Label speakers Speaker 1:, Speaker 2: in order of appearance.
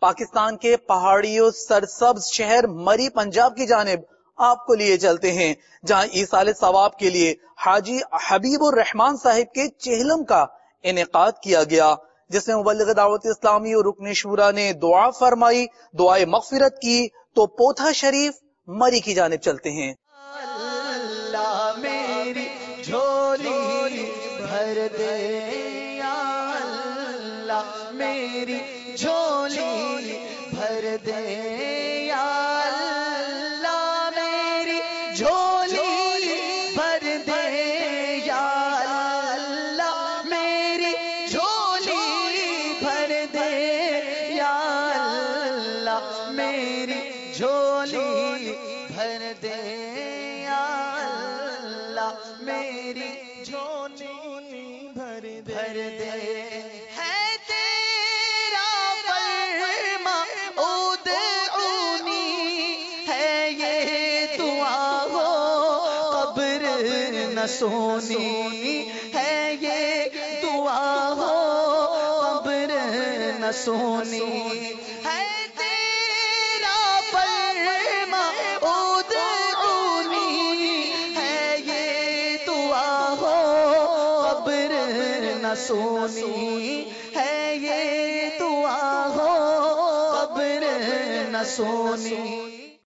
Speaker 1: پاکستان کے پہاڑی اور سرسبز شہر مری پنجاب کی جانب آپ کو لیے چلتے ہیں، جہاں ایصال ثواب کے لیے حاجی حبیب الرحمان صاحب کے چہلم کا انعقاد کیا گیا، جس میں مبلغ دعوت اسلامی اور رکن شورا نے دعا فرمائی، دعائے مغفرت کی۔ تو پوتھا شریف مری کی جانب چلتے ہیں۔
Speaker 2: اللہ میری جھولی بھر دے یا اللہ میری جھولی بھر دے یا اللہ میری جھولی بھر دے یا اللہ میری جھولی بھر دے یا اللہ میری جھولی بھر دے یا اللہ میری جھولی بھر دے۔ ہے تیرا فرما ادعونی، ہے یہ دعا ہو قبر نہ سونی، ہے یہ دعا ہو قبر نہ سونی، ہے تیرا فرما ادعونی، ہے یہ دعا ہو قبر نہ سونی، ہے یہ دعا ہو قبر نہ سونی۔